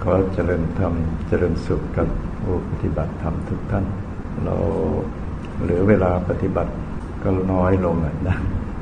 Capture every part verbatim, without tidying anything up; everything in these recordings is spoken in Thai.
ขอเจริญธรรมเจริญสุขกับผู้ปฏิบัติธรรมทุกท่านเราเหลือเวลาปฏิบัติก็น้อยลงนะ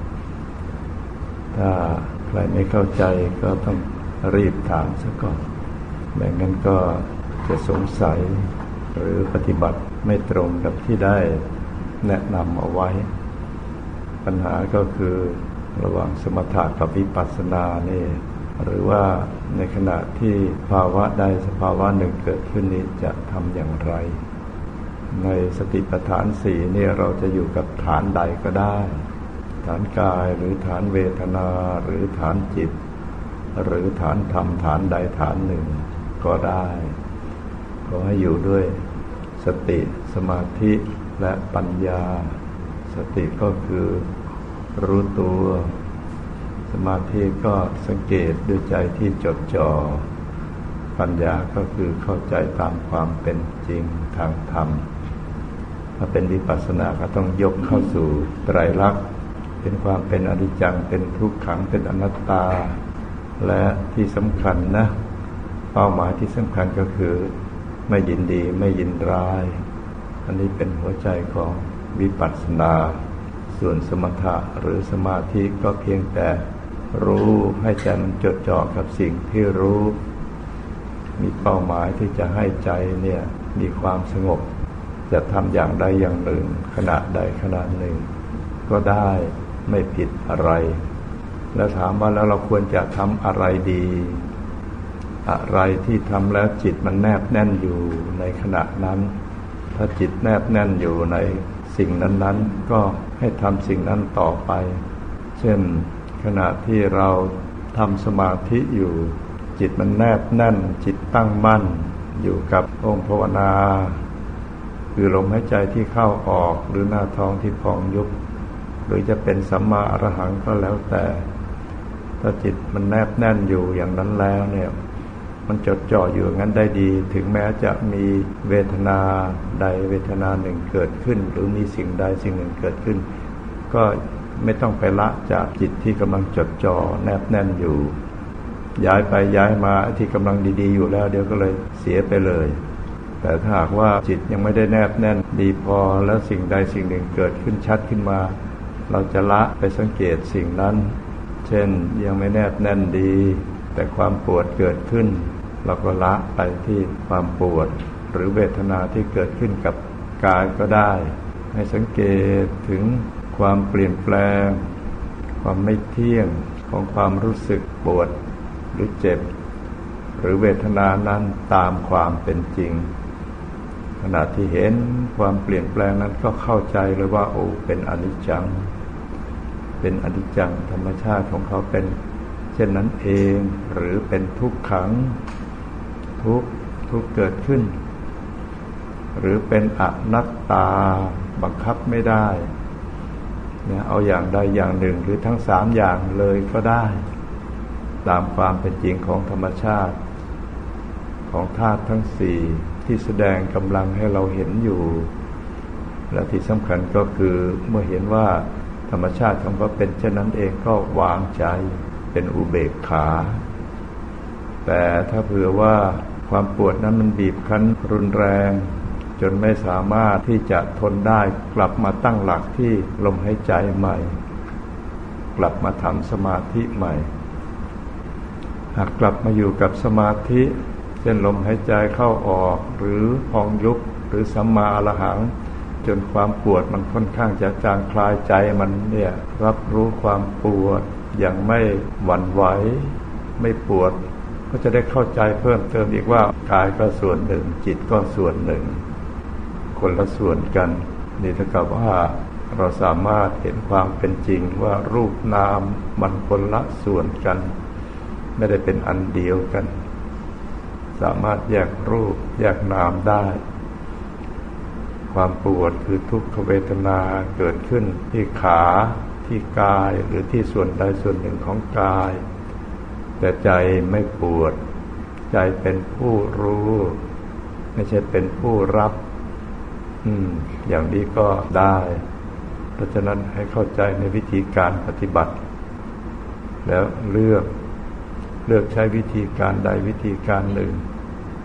ถ้าใครไม่เข้าใจก็ต้องรีบถามซะก่อนไม่งั้นก็จะสงสัยหรือปฏิบัติไม่ตรงกับที่ได้แนะนำเอาไว้ปัญหาก็คือระหว่างสมถะกับวิปัสสนานี่หรือว่าในขณะที่ภาวะใดสภาวะหนึ่งเกิดขึ้นนี้จะทำอย่างไรในสติปัฏฐานสี่นี่เราจะอยู่กับฐานใดก็ได้ฐานกายหรือฐานเวทนาหรือฐานจิตหรือฐานธรรมฐานใดฐานหนึ่งก็ได้ขอให้อยู่ด้วยสติสมาธิและปัญญาสติก็คือรู้ตัวสมาธิก็สังเกตด้วยใจที่จดจ่อปัญญาก็คือเข้าใจตามความเป็นจริงทางธรรมถ้าเป็นวิปัสสนาก็ต้องยกเข้าสู่ไตรลักษณ์เป็นความเป็นอนิจจังเป็นทุกขังเป็นอนัตตาและที่สำคัญนะเป้าหมายที่สำคัญก็คือไม่ยินดีไม่ยินร้ายอันนี้เป็นหัวใจของวิปัสสนาส่วนสมถะหรือสมาธิก็เพียงแต่รู้ให้ใจมันจดจ่อกับสิ่งที่รู้มีเป้าหมายที่จะให้ใจเนี่ยมีความสงบจะทำอย่างใดอย่างหนึ่งขณะใดขณะหนึ่งก็ได้ไม่ผิดอะไรแล้วถามว่าแล้วเราควรจะทำอะไรดีอะไรที่ทำแล้วจิตมันแนบแน่นอยู่ในขณะนั้นถ้าจิตแนบแน่นอยู่ในสิ่งนั้นๆก็ให้ทำสิ่งนั้นต่อไปเช่นขณะที่เราทำสมาธิอยู่จิตมันแนบแน่นจิตตั้งมั่นอยู่กับองค์ภาวนาคือลมหายใจที่เข้าออกหรือหน้าท้องที่พองยุบหรือจะเป็นสัมมาอรหังก็แล้วแต่ถ้าจิตมันแนบแน่นอยู่อย่างนั้นแล้วเนี่ยมันจดจ่ออยู่งั้นได้ดีถึงแม้จะมีเวทนาใดเวทนาหนึ่งเกิดขึ้นหรือมีสิ่งใดสิ่งหนึ่งเกิดขึ้นก็ไม่ต้องไปละจากจิตที่กำลังจดจ่อแนบแน่นอยู่ย้ายไปย้ายมาที่กำลังดีๆอยู่แล้วเดี๋ยวก็เลยเสียไปเลยแต่ถ้าหากว่าจิตยังไม่ได้แนบแน่นดีพอแล้วสิ่งใดสิ่งหนึ่งเกิดขึ้นชัดขึ้นมาเราจะละไปสังเกตสิ่งนั้นเช่นยังไม่แนบแน่นดีแต่ความปวดเกิดขึ้นเราก็ละไปที่ความปวดหรือเวทนาที่เกิดขึ้นกับกายก็ได้ให้สังเกตถึงความเปลี่ยนแปลงความไม่เที่ยงของความรู้สึกปวดหรือเจ็บหรือเวทนานั้นตามความเป็นจริงขณะที่เห็นความเปลี่ยนแปลงนั้นก็เข้าใจเลยว่าโอ้เป็นอนิจจังเป็นอนิจจังธรรมชาติของเขาเป็นเช่นนั้นเองหรือเป็นทุกขังทุกทุกเกิดขึ้นหรือเป็นอนัตตาบังคับไม่ได้เนี่ยเอาอย่างใดอย่างหนึ่งหรือทั้งสามอย่างเลยก็ได้ตามความเป็นจริงของธรรมชาติของธาตุทั้งสี่ที่แสดงกำลังให้เราเห็นอยู่และที่สำคัญก็คือเมื่อเห็นว่าธรรมชาติของเขาเป็นเช่นนั้นเองก็วางใจเป็นอุเบกขาแต่ถ้าเผื่อว่าความปวดนั้นมันบีบคั้นรุนแรงจนไม่สามารถที่จะทนได้กลับมาตั้งหลักที่ลมหายใจใหม่กลับมาทำสมาธิใหม่หากกลับมาอยู่กับสมาธิเช่นลมหายใจเข้าออกหรือพองยุบหรือสัมมาอรหังจนความปวดมันค่อนข้างจะจางคลายใจมันเนี่ยรับรู้ความปวดอย่างไม่หวั่นไหวไม่ปวดก็จะได้เข้าใจเพิ่มเติมอีกว่ากายก็ส่วนหนึ่งจิตก็ส่วนหนึ่งคนละส่วนกันนี่เท่ากับว่าเราสามารถเห็นความเป็นจริงว่ารูปนามมันคนละส่วนกันไม่ได้เป็นอันเดียวกันสามารถแยกรูปแยกนามได้ความปวดคือทุกขเวทนาเกิดขึ้นที่ขาที่กายหรือที่ส่วนใดส่วนหนึ่งของกายแต่ใจไม่ปวดใจเป็นผู้รู้ไม่ใช่เป็นผู้รับอืมอย่างนี้ก็ได้เพราะฉะนั้นให้เข้าใจในวิธีการปฏิบัติแล้วเลือกเลือกใช้วิธีการใดวิธีการหนึ่ง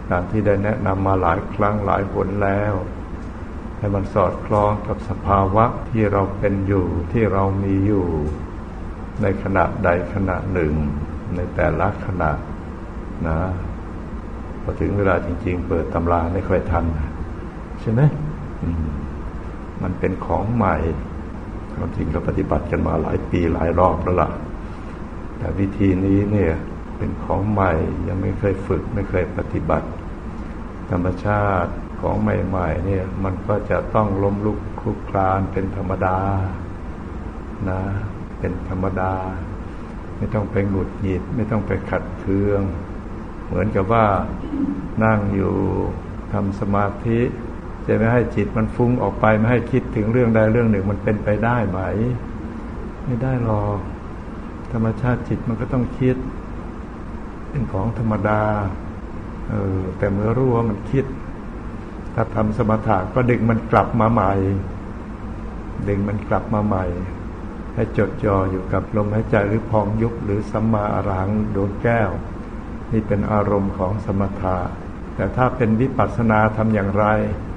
การที่ได้แนะนำมาหลายครั้งหลายหนแล้วให้มันสอดคล้องกับสภาวะที่เราเป็นอยู่ที่เรามีอยู่ในขณะใดขณะหนึ่งในแต่ละขณะนะพอถึงเวลาจริงๆเปิดตำราไม่ค่อยทันใช่ไหมมันเป็นของใหม่ความจริงเราปฏิบัติกันมาหลายปีหลายรอบแล้วล่ะแต่วิธีนี้เนี่ยเป็นของใหม่ยังไม่เคยฝึกไม่เคยปฏิบัติธรรมชาติของใหม่ๆเนี่ยมันก็จะต้องล้มลุกคลุกคลานเป็นธรรมดานะเป็นธรรมดาไม่ต้องไปหงุดหงิดไม่ต้องไปขัดเคืองเหมือนกับว่านั่งอยู่ทำสมาธิจะไม่ให้จิตมันฟุ้งออกไปไม่ให้คิดถึงเรื่องใดเรื่องหนึ่งมันเป็นไปได้ไหมไม่ได้หรอกธรรมชาติจิตมันก็ต้องคิดเป็นของธรรมดาเออแต่เมื่อรู้ว่ามันคิดถ้าทำสมถะก็ดึงมันกลับมาใหม่ดึงมันกลับมาใหม่ให้จดจ่ออยู่กับลมหายใจหรือพองยุบหรือสัมมาอรหังดวงแก้วนี่เป็นอารมณ์ของสมถะแต่ถ้าเป็นวิปัสสนาทำอย่างไร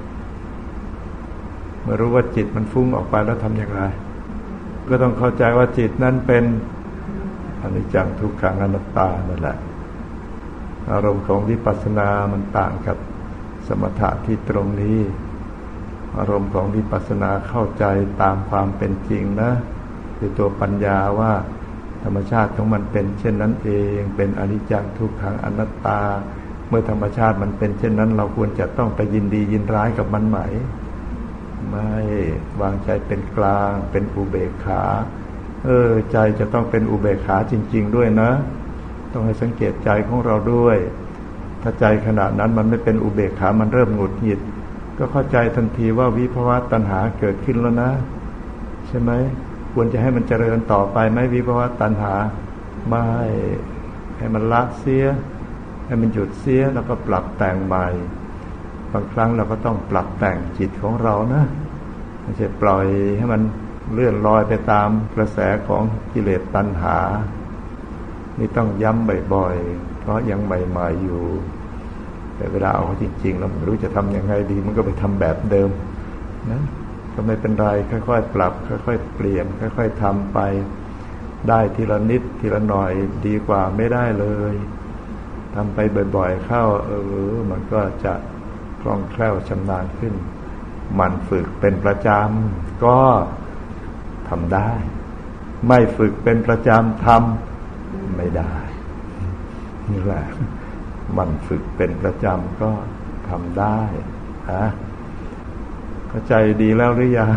เมื่อรู้ว่าจิตมันฟุ้งออกไปแล้วทำอย่างไรก็ต้องเข้าใจว่าจิตนั้นเป็นอนิจจังทุกขังอนัตตานั่นแหละอารมณ์ของวิปัสสนามันต่างกับสมถะที่ตรงนี้อารมณ์ของวิปัสสนาเข้าใจตามความเป็นจริงนะคือตัวปัญญาว่าธรรมชาติของมันเป็นเช่นนั้นเองเป็นอนิจจังทุกขังอนัตตาเมื่อธรรมชาติมันเป็นเช่นนั้นเราควรจะต้องไปยินดียินร้ายกับมันไหมไม่วางใจเป็นกลางเป็นอุเบกขาเออใจจะต้องเป็นอุเบกขาจริงๆด้วยนะต้องให้สังเกตใจของเราด้วยถ้าใจขณะนั้นมันไม่เป็นอุเบกขามันเริ่มหงุดหงิดก็เข้าใจทันทีว่าวิภวตัณหาเกิดขึ้นแล้วนะใช่ไหมควรจะให้มันเจริญต่อไปไหมวิภวตัณหาไม่ให้มันละเสียให้มันหยุดเสียแล้วก็ปรับแต่งใหม่บางครั้งเราก็ต้องปรับแต่งจิตของเรานะไม่ใช่ปล่อยให้มันเลื่อนลอยไปตามกระแสของกิเลสตัณหานี่ต้องย้ำบ่อยๆเพราะยังใหม่ๆอยู่แต่เวลาเอาจริงๆเราไม่รู้จะทำยังไงดีมันก็ไปทำแบบเดิมนะก็ไม่เป็นไรค่อยๆปรับค่อยๆเปลี่ยนค่อยๆทำไปได้ทีละนิดทีละหน่อยดีกว่าไม่ได้เลยทำไปบ่อยๆเข้าเออมันก็จะคล่องแคล่วชำนาญขึ้นมันฝึกเป็นประจำก็ทำได้ไม่ฝึกเป็นประจำทำไม่ได้นี่แหละมันฝึกเป็นประจำก็ทำได้ฮะเข้าใจดีแล้วหรือยัง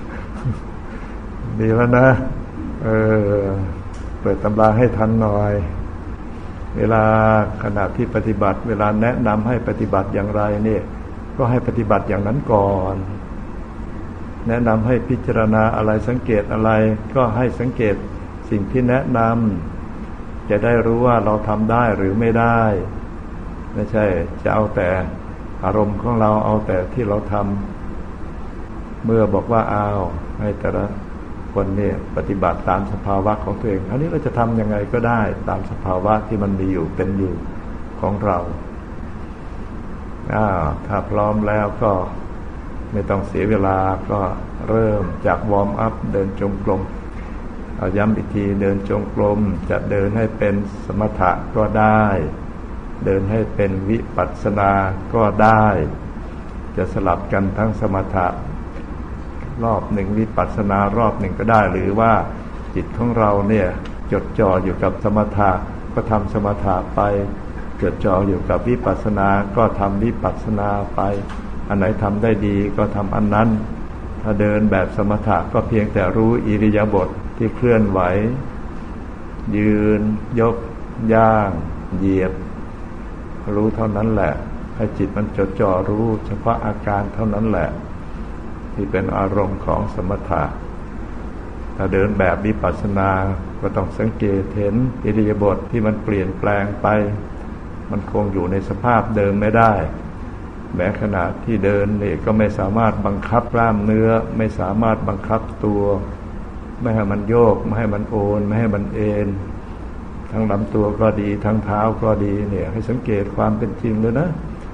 ดีแล้วนะเออเปิดตำราให้ทันหน่อยเวลาขณะที่ปฏิบัติเวลาแนะนำให้ปฏิบัติอย่างไรเนี่ยก็ให้ปฏิบัติอย่างนั้นก่อนแนะนำให้พิจารณาอะไรสังเกตอะไรก็ให้สังเกตสิ่งที่แนะนำจะได้รู้ว่าเราทำได้หรือไม่ได้ไม่ใช่จะเอาแต่อารมณ์ของเราเอาแต่ที่เราทำเมื่อบอกว่าอ้าวให้แต่ละคนเนี่ยปฏิบัติตามสภาวะของตัวเองอันนี้เราจะทำยังไงก็ได้ตามสภาวะที่มันมีอยู่เป็นอยู่ของเราอ้าวถ้าพร้อมแล้วก็ไม่ต้องเสียเวลาก็เริ่มจากวอร์มอัพเดินจงกรมเอาย้ำอีกทีเดินจงกรมจะเดินให้เป็นสมถะก็ได้เดินให้เป็นวิปัสสนาก็ได้จะสลับกันทั้งสมถะรอบหนึ่งวิปัสสนารอบหนึ่งก็ได้หรือว่าจิตของเราเนี่ยจดจ่ออยู่กับสมถะก็ทำสมถะไปจดจ่ออยู่กับวิปัสสนาก็ทำวิปัสสนาไปอันไหนทำได้ดีก็ทำอันนั้นถ้าเดินแบบสมถะก็เพียงแต่รู้อิริยาบถที่เคลื่อนไหวยืนยกย่างเหยียบรู้เท่านั้นแหละให้จิตมันจดจ่อรู้เฉพาะอาการเท่านั้นแหละที่เป็นอารมณ์ของสมถะถ้าเดินแบบวิปัสสนาก็ต้องสังเกตเห็นอิริยาบถที่มันเปลี่ยนแปลงไปมันคงอยู่ในสภาพเดิมไม่ได้แม้ขณะที่เดินนี่ก็ไม่สามารถบังคับกล้ามเนื้อไม่สามารถบังคับตัวไม่ให้มันโยกไม่ให้มันโอนไม่ให้มันเอ็นทั้งลำตัวก็ดีทั้งเท้าก็ดีเนี่ยให้สังเกตความเป็นจริงเลยนะ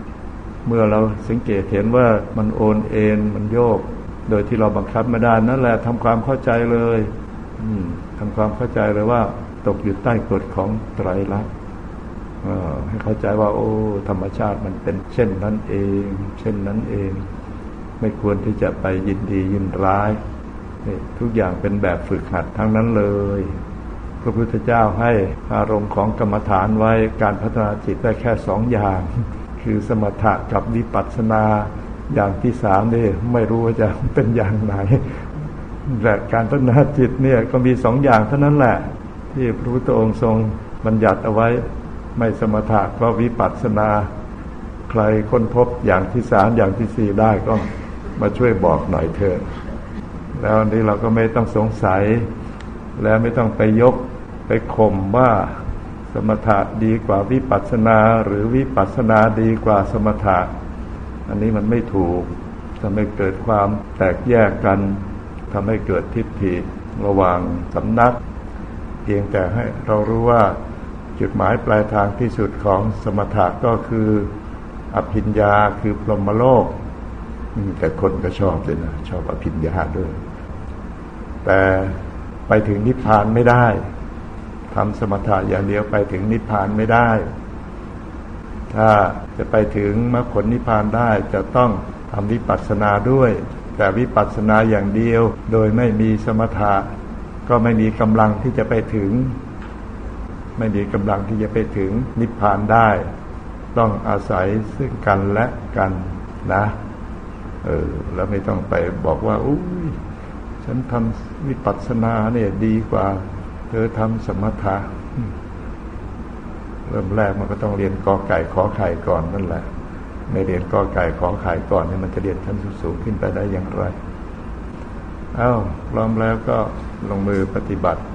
เมื่อเราสังเกตเห็นว่ามันโอนเอ็นมันโยกโดยที่เราบังคับไม่ได้นั่นแหละทำความเข้าใจเลยทำความเข้าใจเลยว่าตกอยู่ใต้กฎของไตรลักษณ์ให้เข้าใจว่าโอ้ธรรมชาติมันเป็นเช่นนั้นเองเช่นนั้นเองไม่ควรที่จะไปยินดียินร้ายทุกอย่างเป็นแบบฝึกหัดทั้งนั้นเลยพระพุทธเจ้าให้อารมณ์ของกรรมฐานไว้การพัฒนาจิตได้แค่สองอย่างคือสมถะกับวิปัสสนาอย่างที่สามนี่ไม่รู้ว่าจะเป็นอย่างไหนแต่การพัฒนาจิตเนี่ยก็มีสองอย่างเท่านั้นแหละที่พระพุทธองค์ทรงบัญญัติเอาไว้ไม่สมถะก็วิปัสสนาใครค้นพบอย่างที่สามอย่างที่สี่ได้ก็มาช่วยบอกหน่อยเถิดแล้วนี้เราก็ไม่ต้องสงสัยและไม่ต้องไปยกไปข่มว่าสมถะดีกว่าวิปัสสนาหรือวิปัสสนาดีกว่าสมถะอันนี้มันไม่ถูกทำให้เกิดความแตกแยกกันทำให้เกิดทิฏฐิระหว่างสำนักเพียงแต่ให้เรารู้ว่าจุดหมายปลายทางที่สุดของสมถะก็คืออภิญญาคือพรหมโลกแต่คนก็ชอบเลยนะชอบอภิญญาด้วยแต่ไปถึงนิพพานไม่ได้ทำสมถะอย่างเดียวไปถึงนิพพานไม่ได้ถ้าจะไปถึงมรรคผลนิพพานได้จะต้องทำวิปัสสนาด้วยแต่วิปัสสนาอย่างเดียวโดยไม่มีสมถะก็ไม่มีกำลังที่จะไปถึงไม่มีกำลังที่จะไปถึงนิพพานได้ต้องอาศัยซึ่งกันและกันนะเออแล้วไม่ต้องไปบอกว่าอุ้ยฉันทำวิปัสสนาเนี่ยดีกว่าเธอทำสมถะเริ่มแรกมันก็ต้องเรียนกอไก่ขอไข่ก่อนนั่นแหละไม่เรียนกอไก่ขอไข่ก่อนนี่มันจะเรียนชั้นสูงขึ้นไปได้อย่างไรเอ้าพร้อมแล้วก็ลงมือปฏิบัติ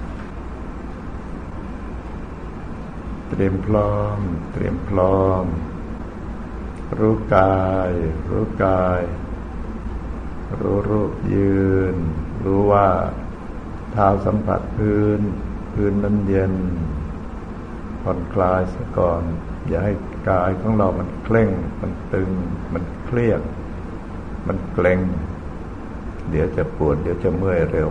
เตรียมพร้อมเตรียมพร้อมรู้กายรู้กายรู้รูปยืนรู้ว่าเท้าสัมผัสพื้นพื้นนั้นเย็นผ่อนคลายซะก่อนอย่าให้กายของเรามันเคร่งมันตึงมันเครียดมันเกร็งเดี๋ยวจะปวดเดี๋ยวจะเมื่อยเร็ว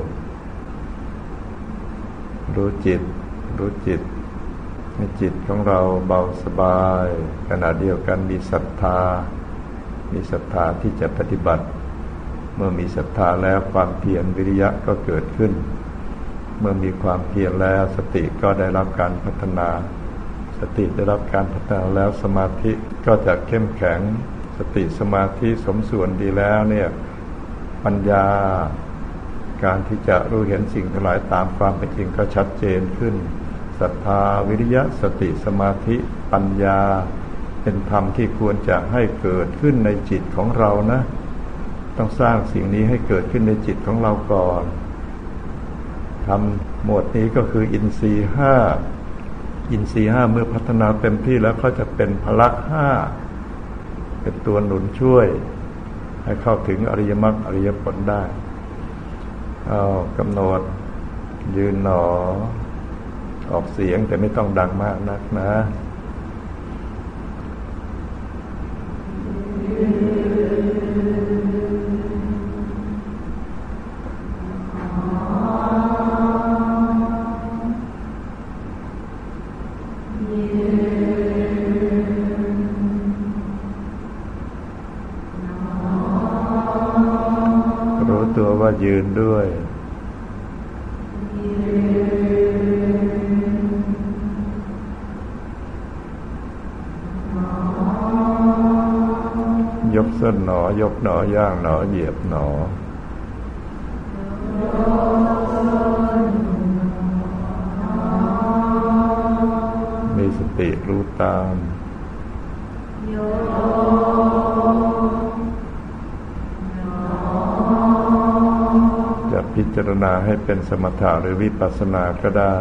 รู้จิตรู้จิตให้จิตของเราเบาสบายขณะเดียวกันมีศรัทธามีศรัทธาที่จะปฏิบัติเมื่อมีศรัทธาแล้วความเพียรวิริยะก็เกิดขึ้นเมื่อมีความเพียรแล้วสติก็ได้รับการพัฒนาสติได้รับการพัฒนาแล้วสมาธิก็จะเข้มแข็งสติสมาธิสมส่วนดีแล้วเนี่ยปัญญาการที่จะรู้เห็นสิ่งทั้งหลายตามความเป็นจริงก็ชัดเจนขึ้นศรัทธาวิริยะสติสมาธิปัญญาเป็นธรรมที่ควรจะให้เกิดขึ้นในจิตของเรานะต้องสร้างสิ่งนี้ให้เกิดขึ้นในจิตของเราก่อนทำหมวดนี้ก็คืออินทรีย์ห้าอินทรีย์ห้าเมื่อพัฒนาเต็มที่แล้วก็จะเป็นพละห้าเป็นตัวหนุนช่วยให้เข้าถึงอริยมรรคอริยผลได้เอากำหนดยืนหนอออกเสียงแต่ไม่ต้องดังมากนักนะรู้ตัวว่ายืนด้วยยกส้นหนอยกหนอย่างหนอเหยียบหนอมีสติรู้ตามจะพิจารณาให้เป็นสมถะหรือวิปัสสนาก็ได้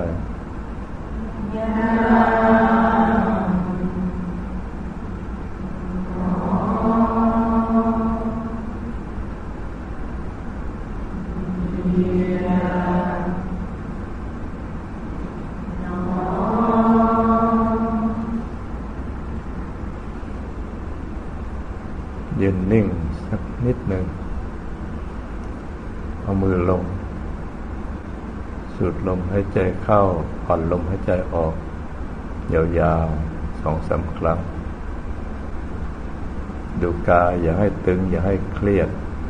ยืนนิ่งสักนิดหนึ่งเอามือลงสูดลมหายใจเข้าผ่อนลมหายใจออกยาวๆสองสามครั้งดูกายอย่าให้ตึงอย่าให้เครียด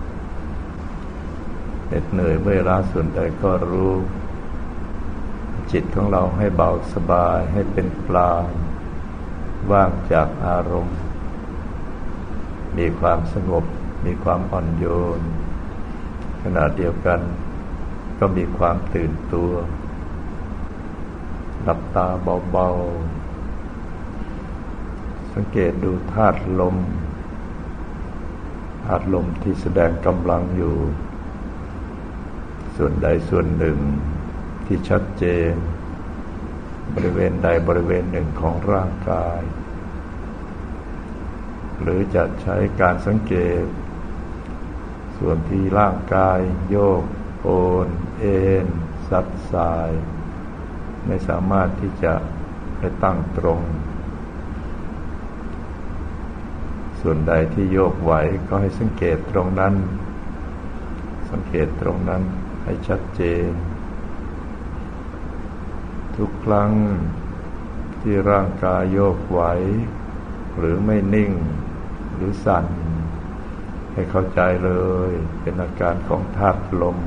เหน็ดเหนื่อยเมื่อยล้าส่วนใดก็รู้จิตของเราให้เบาสบายให้เป็นกลางว่างจากอารมณ์มีความสงบมีความอ่อนโยนขณะเดียวกันก็มีความตื่นตัวหลับตาเบาๆสังเกตดูธาตุลมธาตุลมที่แสดงกำลังอยู่ส่วนใดส่วนหนึ่งที่ชัดเจนบริเวณใดบริเวณหนึ่งของร่างกายหรือจะใช้การสังเกตส่วนที่ร่างกายโยกโอนเอ็นซัดสายไม่สามารถที่จะไปตั้งตรงส่วนใดที่โยกไหวก็ให้สังเกตตรงนั้นสังเกตตรงนั้นให้ชัดเจนทุกครั้งที่ร่างกายโยกไหวหรือไม่นิ่งหรือสั่นให้เข้าใจเลยเป็นอาการของธาตุลม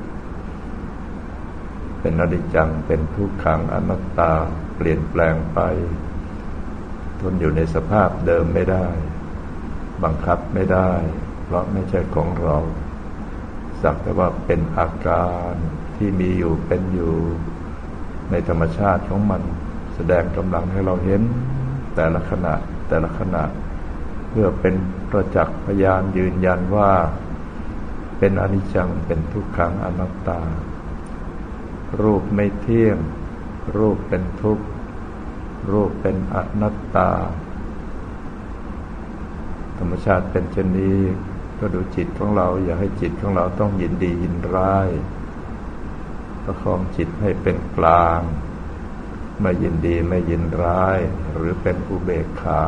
เป็นอนิจจังเป็นทุกขังอนัตตาเปลี่ยนแปลงไปทนอยู่ในสภาพเดิมไม่ได้บังคับไม่ได้เพราะไม่ใช่ของเราสักแต่ว่าเป็นอาการที่มีอยู่เป็นอยู่ในธรรมชาติของมันแสดงกำลังให้เราเห็นแต่ละขณะแต่ละขณะเพื่อเป็นประจักษ์พยานยืนยันว่าเป็นอนิจจังเป็นทุกขังอนัตตารูปไม่เที่ยงรูปเป็นทุกข์รูปเป็นอนัตตาธรรมชาติเป็นเช่นนี้ก็ดูจิตของเราอย่าให้จิตของเราต้องยินดียินร้ายประคองจิตให้เป็นกลางไม่ยินดีไม่ยินร้ายหรือเป็นอุเบกขา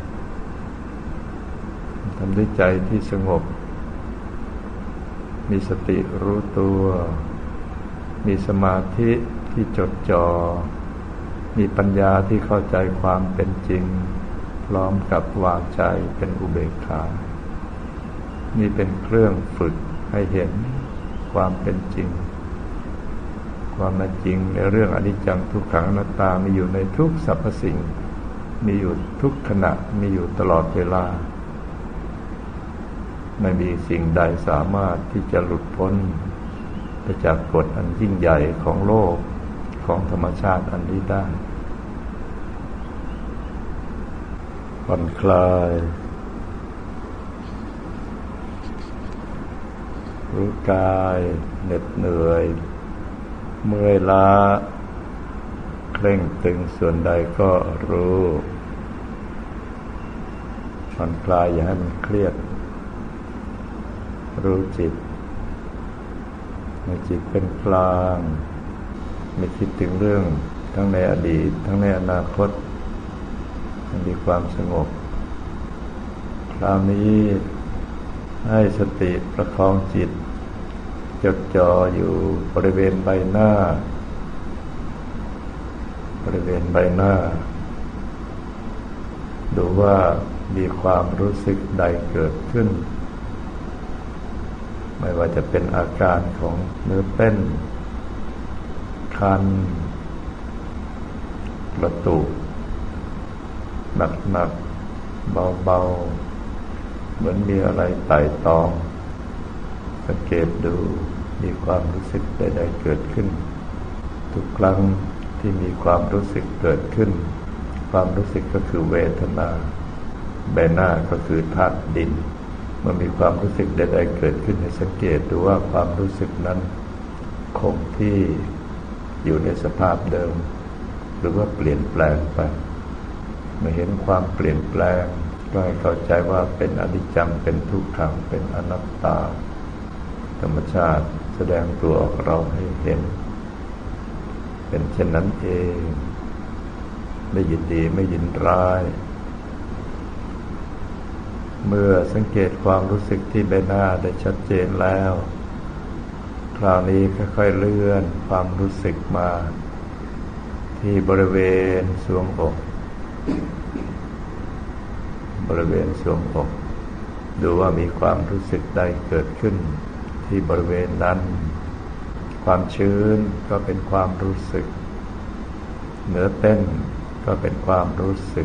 ทำด้วยใจที่สงบมีสติรู้ตัวมีสมาธิที่จดจ่อมีปัญญาที่เข้าใจความเป็นจริงพร้อมกับวางใจเป็นอุเบกขานี่เป็นเครื่องฝึกให้เห็นความเป็นจริงความเป็นจริงในเรื่องอนิจจังทุกขังอนัตตามีอยู่ในทุกสรรพสิ่งมีอยู่ทุกขณะมีอยู่ตลอดเวลาไม่มีสิ่งใดสามารถที่จะหลุดพ้นไปจากกฎอันยิ่งใหญ่ของโลกของธรรมชาติอันนี้ได้ผ่อนคลายรู้กายเหน็ดเหนื่อยเมื่อยล้าเคร่งตึงส่วนใดก็รู้ผ่อนคลายอย่าให้มันเครียดรู้จิตให้จิตเป็นกลางไม่คิดถึงเรื่องทั้งในอดีตทั้งในอนาคตมันมีความสงบคราวนี้ให้สติประคองจิตจดจ่ออยู่บริเวณใบหน้าบริเวณใบหน้าดูว่ามีความรู้สึกใดเกิดขึ้นไม่ว่าจะเป็นอาการของเนื้อเต้นคันกระตุกหนักๆเบาๆเหมือนมีอะไรไต่ตองสังเกตดูมีความรู้สึกใดๆเกิดขึ้นทุกครั้งที่มีความรู้สึกเกิดขึ้นความรู้สึกก็คือเวทนาใบหน้าก็คือธาตุดินเมื่อมีความรู้สึกใดๆเกิดขึ้นให้สังเกตดูว่าความรู้สึกนั้นคงที่อยู่ในสภาพเดิมหรือว่าเปลี่ยนแปลงไปเมื่อเห็นความเปลี่ยนแปลงก็ให้เข้าใจว่าเป็นอนิจจังเป็นทุกขังเป็นอนัตตาธรรมชาติแสดงตัวออกเราให้เห็นเป็นเช่นนั้นเองไม่ยินดีไม่ยินร้ายเมื่อสังเกตความรู้สึกที่ใบหน้าได้ชัดเจนแล้วคราวนี้ค่อยๆเลื่อนความรู้สึกมาที่บริเวณทรวงอกบริเวณทรวงอกดูว่ามีความรู้สึกใดเกิดขึ้นที่บริเวณนั้นความชื้นก็เป็นความรู้สึกเนื้อเต้นก็เป็นความรู้สึก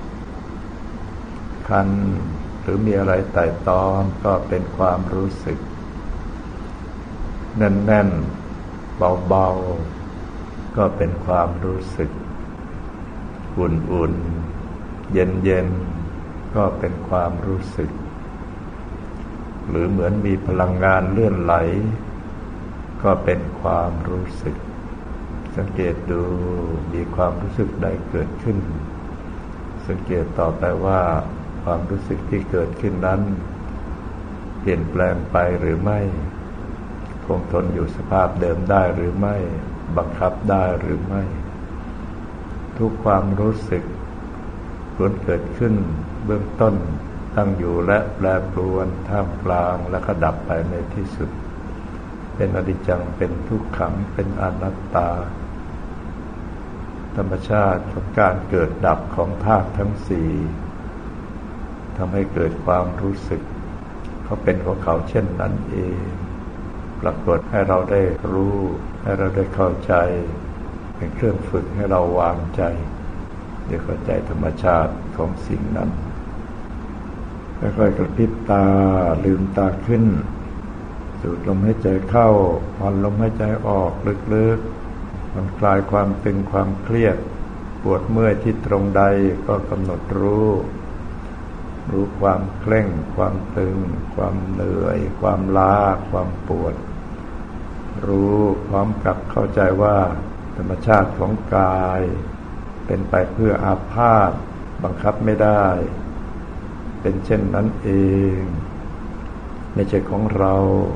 คันหรือมีอะไรไต่ตอนก็เป็นความรู้สึกแน่นๆเบาๆก็เป็นความรู้สึกอุ่นๆเย็นๆก็เป็นความรู้สึกหรือเหมือนมีพลังงานเลื่อนไหลก็เป็นความรู้สึกสังเกตดูมีความรู้สึกใดเกิดขึ้นสังเกตต่อไปว่าความรู้สึกที่เกิดขึ้นนั้นเปลี่ยนแปลงไปหรือไม่คงทนอยู่สภาพเดิมได้หรือไม่บังคับได้หรือไม่ทุกความรู้สึกล้วนเกิดขึ้นเบื้องต้นตั้งอยู่และแปรปรวนท่ามกลางและก็ดับไปในที่สุดเป็นอนิจจังเป็นทุกขังเป็นอนัตตาธรรมชาติของการเกิดดับของธาตุทั้งสี่ทำให้เกิดความรู้สึกเขาเป็นของเขาเช่นนั้นเองปรากฏให้เราได้รู้ให้เราได้เข้าใจเป็นเครื่องฝึกให้เราวางใจได้เข้าใจธรรมชาติของสิ่งนั้นค่อยๆกระพริบตาลืมตาขึ้นสูดลมหายใจเข้าผ่อนลมหายใจออกลึกๆผ่อนคลายความตึงความเครียดปวดเมื่อยที่ตรงใดก็กำหนดรู้รู้ความเคร่งความตึงความเหนื่อยความล้าความปวดรู้พร้อมกับเข้าใจว่าธรรมชาติของกายเป็นไปเพื่ออาพาธบังคับไม่ได้เป็นเช่นนั้นเองไม่ใช่ของเรา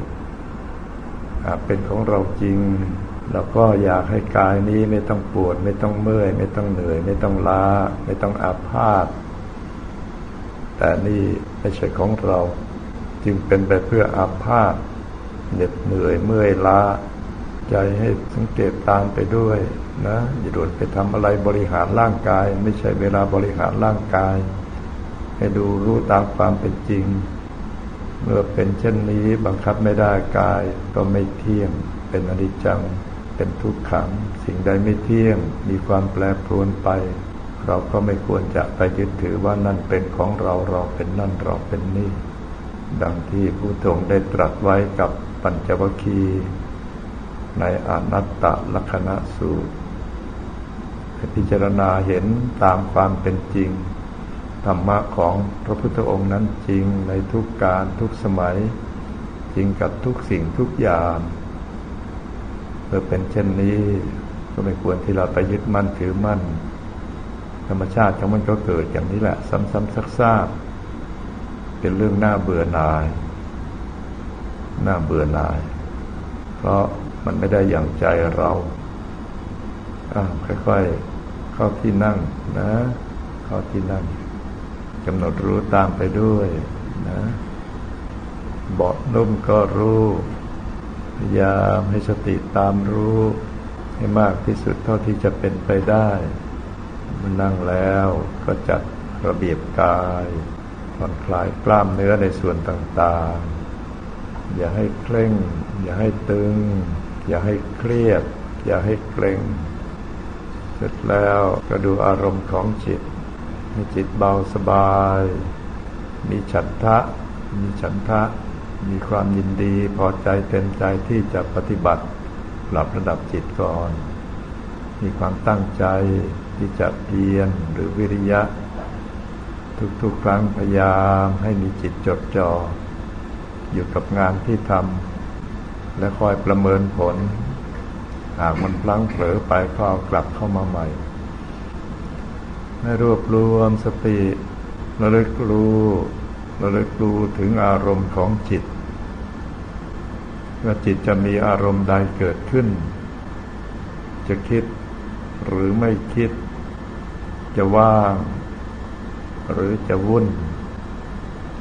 เป็นของเราจริงเราก็อยากให้กายนี้ไม่ต้องปวดไม่ต้องเมื่อยไม่ต้องเหนื่อยไม่ต้องล้าไม่ต้องอาพาธแต่นี่ไม่ใช่ของเราจึงเป็นไปเพื่ออาพาธเหน็ดเหนื่อยเมื่อยล้าใจให้สังเกตตามไปด้วยนะอย่าโดดไปทำอะไรบริหารร่างกายไม่ใช่เวลาบริหารร่างกายให้ดูรู้ตามความเป็นจริงเมื่อเป็นเช่นนี้บังคับไม่ได้กายก็ไม่เที่ยงเป็นอนิจจังเป็นทุกขังสิ่งใดไม่เที่ยงมีความแปรปรวนไปเราก็ไม่ควรจะไปยึดถือว่านั่นเป็นของเราเราเป็นนั่นเราเป็นนี่ดังที่พุทธองค์ได้ตรัสไว้กับปัญจวัคคีย์ในอนัตตลักขณสูตรให้พิจารณาเห็นตามความเป็นจริงธรรมะของพระพุทธองค์นั้นจริงในทุกการทุกสมัยจริงกับทุกสิ่งทุกอย่างเมื่อเป็นเช่นนี้ก็ไม่ควรที่เราไปยึดมั่นถือมั่นธรรมชาติของมันก็เกิดอย่างนี้แหละซ้ำๆซากๆเป็นเรื่องน่าเบื่อหน่ายน่าเบื่อหน่ายเพราะมันไม่ได้อย่างใจเราอ้าวค่อยๆเข้าที่นั่งนะเข้าที่นั่งกำหนดรู้ตามไปด้วยนะเบาะนุ่มก็รู้พยายามให้สติตามรู้ให้มากที่สุดเท่าที่จะเป็นไปได้มันนั่งแล้วก็จัดระเบียบกายผ่อนคลายกล้ามเนื้อในส่วนต่างๆอย่าให้เคร่งอย่าให้ตึงอย่าให้เครียดอย่าให้เกร็งเสร็จแล้วก็ดูอารมณ์ของจิตให้จิตเบาสบายมีฉันทะมีฉันทะมีความยินดีพอใจเต็มใจที่จะปฏิบัติปรับระดับจิตก่อนมีความตั้งใจที่จะเพียรหรือวิริยะทุกๆครั้งพยายามให้มีจิตจดจ่ออยู่กับงานที่ทำและคอยประเมินผลหากมันพลั้งเผลอไปก็เอากลับเข้ามาใหม่ให้รวบรวมสติระลึกรู้ระลึกรู้ถึงอารมณ์ของจิตว่าจิตจะมีอารมณ์ใดเกิดขึ้นจะคิดหรือไม่คิดจะว่างหรือจะวุ่น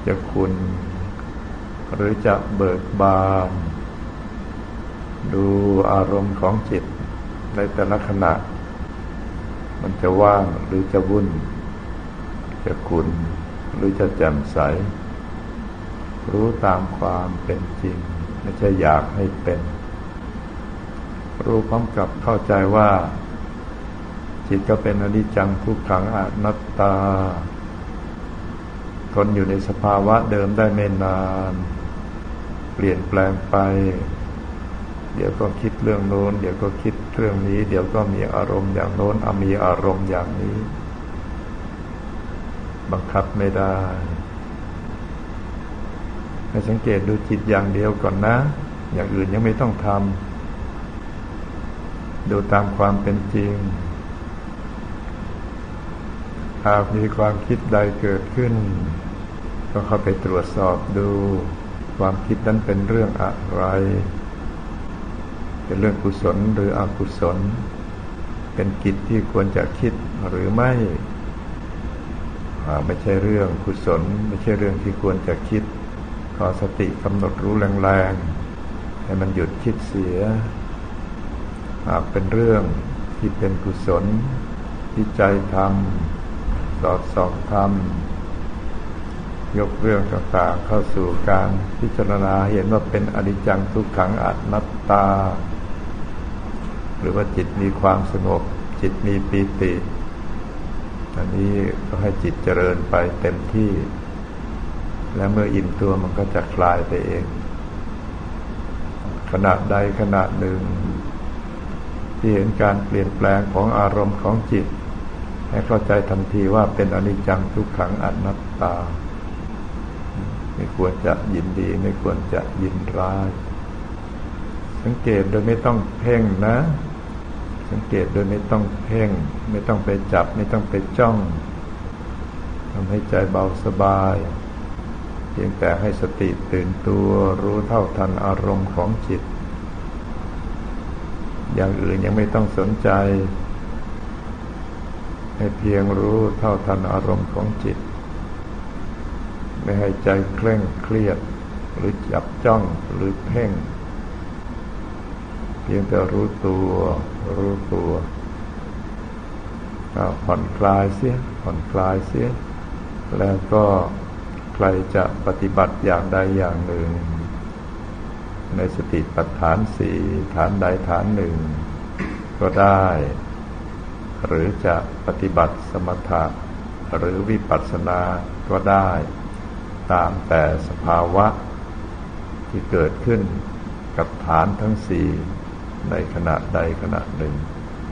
จะคุณหรือจะเบิกบานดูอารมณ์ของจิตในแต่ละขณะมันจะว่างหรือจะวุ่นจะขุ่นหรือจะแจ่มใสรู้ตามความเป็นจริงไม่ใช่อยากให้เป็นรู้พร้อมกับเข้าใจว่าจิตก็เป็นอนิจจังทุกขังอนัตตาทนอยู่ในสภาวะเดิมได้ไม่นานเปลี่ยนแปลงไปเดี๋ยวก็คิดเรื่องโน้นเดี๋ยวก็คิดเรื่องนี้เดี๋ยวก็มีอารมณ์อย่างโน้นมีอารมณ์อย่างนี้บังคับไม่ได้ให้สังเกตดูจิตอย่างเดียวก่อนนะอย่างอื่นยังไม่ต้องทำดูตามความเป็นจริงหากมีความคิดใดเกิดขึ้นก็เข้าไปตรวจสอบดูความคิดนั้นเป็นเรื่องอะไรเป็นเรื่องกุศลหรืออกุศลเป็นกิจที่ควรจะคิดหรือไม่ไม่ใช่เรื่องกุศลไม่ใช่เรื่องที่ควรจะคิดขอสติกำหนดรู้แรงๆให้มันหยุดคิดเสียหากเป็นเรื่องที่เป็นกุศลที่ใจทำสอดส่องทำยกเรื่องต่างๆเข้าสู่การพิจารณาเห็นว่าเป็นอนิจจังทุกขังอนัตตาหรือว่าจิตมีความสงบจิตมีปีติอันนี้ก็ให้จิตเจริญไปเต็มที่และเมื่ออิ่มตัวมันก็จะคลายไปเองขณะใดขณะหนึ่งที่เห็นการเปลี่ยนแปลงของอารมณ์ของจิตให้เข้าใจทันทีว่าเป็นอนิจจังทุกขังอนัตตาไม่ควรจะยินดีไม่ควรจะยินร้ายสังเกตโดยไม่ต้องเพ่งนะสังเกตโดยไม่ต้องเพ่งไม่ต้องไปจับไม่ต้องไปจ้องทำให้ใจเบาสบายเพียงแต่ให้สติตื่นตัวรู้เท่าทันอารมณ์ของจิตอย่างอื่นยังไม่ต้องสนใจให้เพียงรู้เท่าทันอารมณ์ของจิตไม่ให้ใจเคร่งเครียดหรือจับจ้องหรือเพ่งเพียงแต่รู้ตัวรู้ตัวผ่อนคลายเสียผ่อนคลายเสียแล้วก็ใครจะปฏิบัติอย่างใดอย่างหนึ่งในสติปัฏฐานสี่ฐานใดฐานหนึ่งก็ได้หรือจะปฏิบัติสมถะหรือวิปัสสนาก็ได้ตามแต่สภาวะที่เกิดขึ้นกับฐานทั้งสี่ในขณะใดขณะหนึ่ง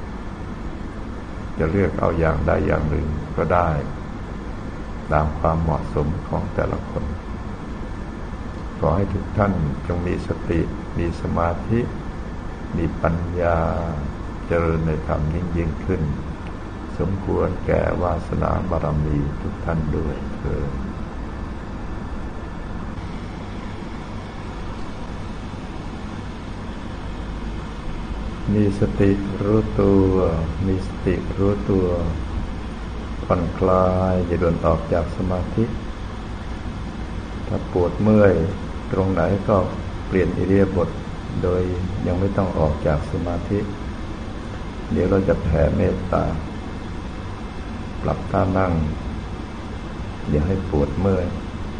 จะเลือกเอาอย่างใดอย่างหนึ่งก็ได้ตามความเหมาะสมของแต่ละคนขอให้ทุกท่านจงมีสติมีสมาธิมีปัญญาเจริญในธรรมยิ่งยิ่งขึ้นสมควรแก่วาสนาบารมีทุกท่านด้วยเถิดมีสติรู้ตัวมีสติรู้ตัวผ่อนคลายอย่าด่วนออกจากสมาธิถ้าปวดเมื่อยตรงไหนก็เปลี่ยนอิริยาบถโดยยังไม่ต้องออกจากสมาธิเดี๋ยวเราจะแผ่เมตตาปรับท่านั่งอย่าให้ปวดเมื่อย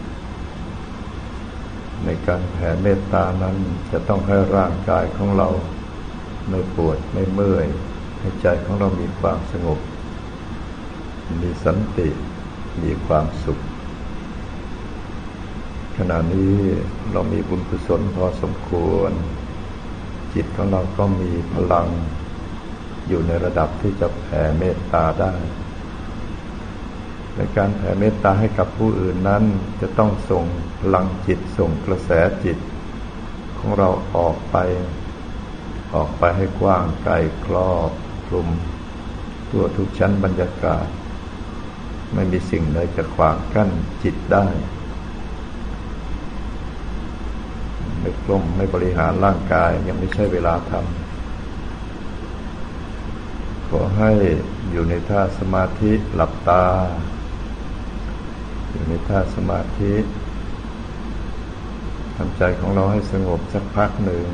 ในการแผ่เมตตานั้นจะต้องให้ร่างกายของเราไม่ปวดไม่เมื่อยให้ใจของเรามีความสงบมีสันติมีความสุขขณะนี้เรามีบุญกุศลพอสมควรจิตของเราก็มีพลังอยู่ในระดับที่จะแผ่เมตตาได้ในการแผ่เมตตาให้กับผู้อื่นนั้นจะต้องส่งพลังจิตส่งกระแสจิตของเราออกไปออกไปให้กว้างไกลครอบคลุมทั่วทุกชั้นบรรยากาศไม่มีสิ่งใดจะขวางกั้นจิตได้ไม่กลมไม่บริหารร่างกายยังไม่ใช่เวลาทำขอให้อยู่ในท่าสมาธิหลับตาอยู่ในท่าสมาธิทำใจของเราให้สงบสักพักหนึ่ง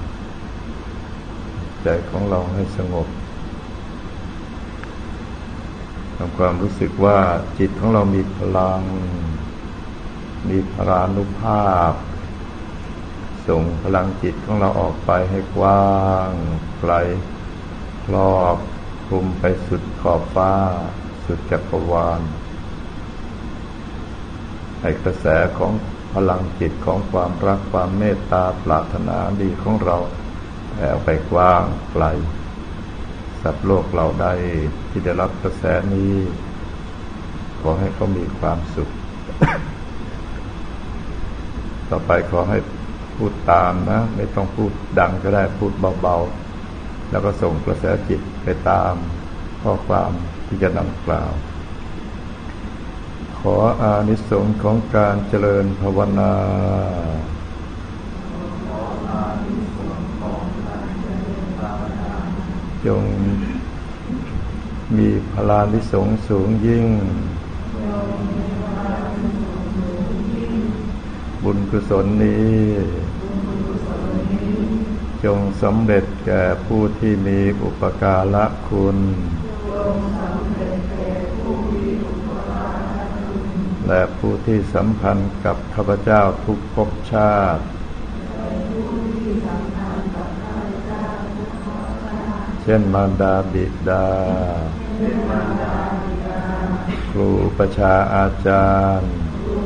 ใจของเราให้สงบทำความรู้สึกว่าจิตของเรามีพลังมีพลานุภาพส่งพลังจิตของเราออกไปให้กว้างไกลครอบคลุมไปสุดขอบฟ้าสุดจักรวาลให้กระแสของพลังจิตของความรักความเมตตาปรารถนาดีของเราแผ่ไปกว้างไกลสัตว์โลกเราได้ที่ได้รับกระแสนี้ขอให้เขามีความสุข ต่อไปขอให้พูดตามนะไม่ต้องพูดดังก็ได้พูดเบาๆแล้วก็ส่งกระแสจิตไปตามข้อความที่จะนำกล่าวขออานิสงส์ของการเจริญภาวนาจงมีพลานิสงส์สูงยิ่งบุญกุศลนี้จงสำเร็จแก่ผู้ที่มีอุปการะคุณและผู้ที่สัมพันธ์กับข้าพเจ้าทุกภพชาติเช่นมารดาบิดาครูประชาอาจารย์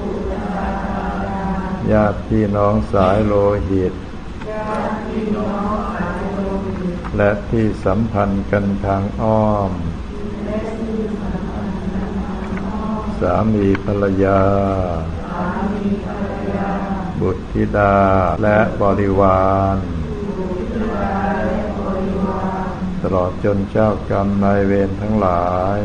ญาติพี่น้องสายโลหิตและที่สัมพันธ์กันทางอ้อมสามีภรรยาบุตรธิดาและบริวารตลอดจนเจ้ากรรมนายเวรทั้งหลาย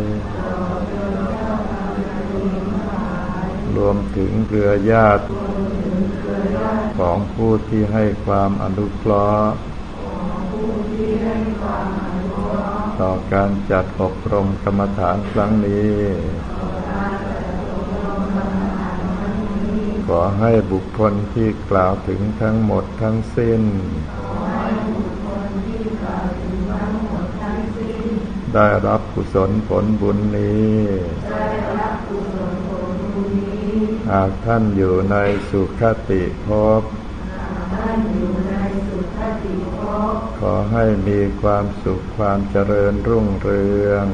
รวมถึงเครือญาติของผู้ที่ให้ความอนุเคราะห์ต่อการจัดอบรมกรรมฐานครั้งนี้ขอให้บุคคลที่กล่าวถึงทั้งหมดทั้งสิ้นได้รับกุศลผลบุญนี้หากท่านอยู่ในสุคติภพขอให้มีความสุขความเจริญรุ่งเรือง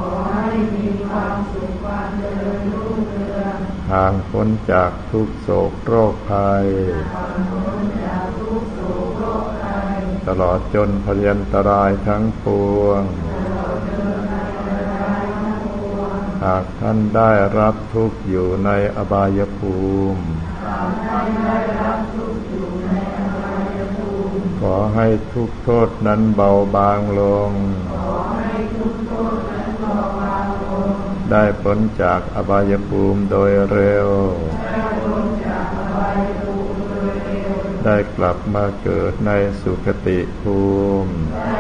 ห่างพ้นจากทุกโศกโรคภัยตลอดจนพยันตรายทั้งปวงหากท่านได้รับทุกข์อยู่ในอบายภูมิขอให้ทุกข์โทษนั้นเบาบางลงได้พ้นจากอบายภูมิโดยเร็วได้กลับมาเกิดในสุคติภูมิ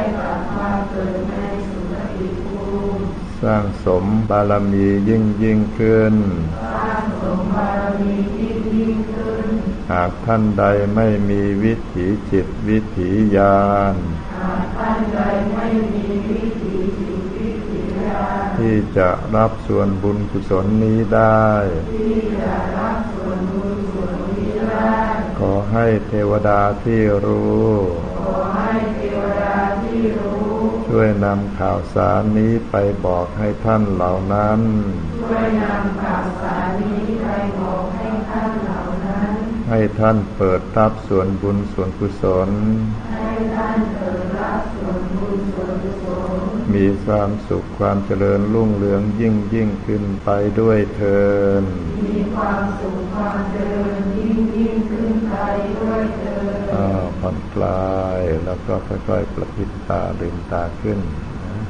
สร้างสมบารมียิ่งยิ่งขึ้นหากท่านใดไม่มีวิถีจิตวิถีญาณที่จะรับส่วนบุญกุศลนี้ได้ขอให้เทวดาที่รู้ช่วยนำข่าวสารนี้ไปบอกให้ท่านเหล่านั้นให้ท่านเปิดรับส่วนบุญส่วนกุศลมีความสุขความเจริญรุ่งเรืองยิ่งยิ่งขึ้นไปด้วยเถิดมีความสุขความเจริญยิ่งยิ่งขึ้นไปด้วยเถิดอ่าผ่อนคลายแล้วก็ค่อยๆประพฤติตาลืมตาขึ้นนะ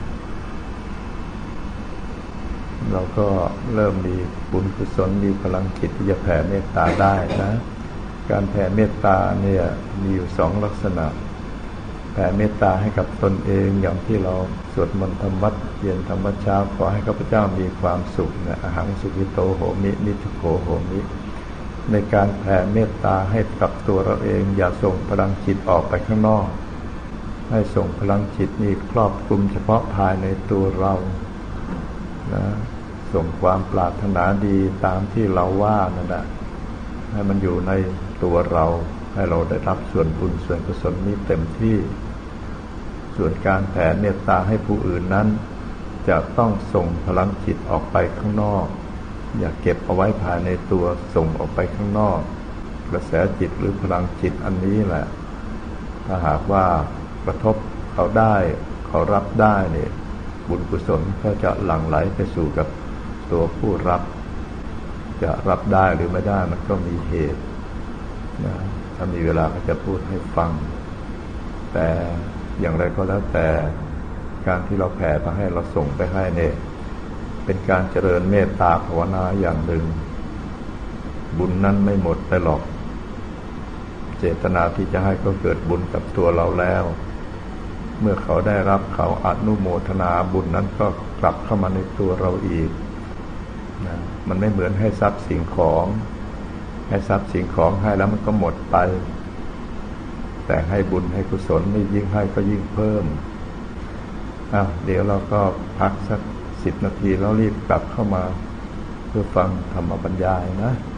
เราก็เริ่มมีบุญกุศลมีพลังจิตที่จะแผ่เมตตาได้นะการแผ่เมตตาเนี่ยมีอยู่สองลักษณะแผ่เมตตาให้กับตนเองอย่างที่เราสวดมนต์ธรรมวัดเย็นธรรมวัดเช้าขอให้ข้าพเจ้ามีความสุขนะอหังสุขิโตโหมินิทุโขโหมิในการแผ่เมตตาให้กับตัวเราเองอย่าส่งพลังจิตออกไปข้างนอกให้ส่งพลังจิตนี้ครอบคลุมเฉพาะภายในตัวเรานะส่งความปรารถนาดีตามที่เราว่านั่นแหละให้มันอยู่ในตัวเราให้เราได้รับส่วนบุญส่วนกุศลนี้เต็มที่ส่วนการแผ่เมตตาให้ผู้อื่นนั้นจะต้องส่งพลังจิตออกไปข้างนอกอย่าเก็บเอาไว้ภายในตัวส่งออกไปข้างนอกกระแสจิตหรือพลังจิตอันนี้แหละถ้าหากว่ากระทบเขาได้เขารับได้เนี่ยบุญกุศลก็จะหลั่งไหลไปสู่กับตัวผู้รับจะรับได้หรือไม่ได้มันก็มีเหตุนะถ้ามีเวลาก็จะพูดให้ฟังแต่อย่างไรก็แล้วแต่การที่เราแผ่ไปให้เราส่งไปให้เนี่ยเป็นการเจริญเมตตาภาวนาอย่างหนึ่งบุญนั้นไม่หมดไปหรอกเจตนาที่จะให้ก็เกิดบุญกับตัวเราแล้วเมื่อเขาได้รับเขาอนุโมทนาบุญนั้นก็กลับเข้ามาในตัวเราอีกนะมันไม่เหมือนให้ทรัพย์สิ่งของให้ทรัพย์สิ่งของให้แล้วมันก็หมดไปแต่ให้บุญให้กุศลนี่ยิ่งให้ก็ยิ่งเพิ่มอ้าวเดี๋ยวเราก็พักสักสิบนาทีแล้วรีบกลับเข้ามาเพื่อฟังธรรมบรรยายนะ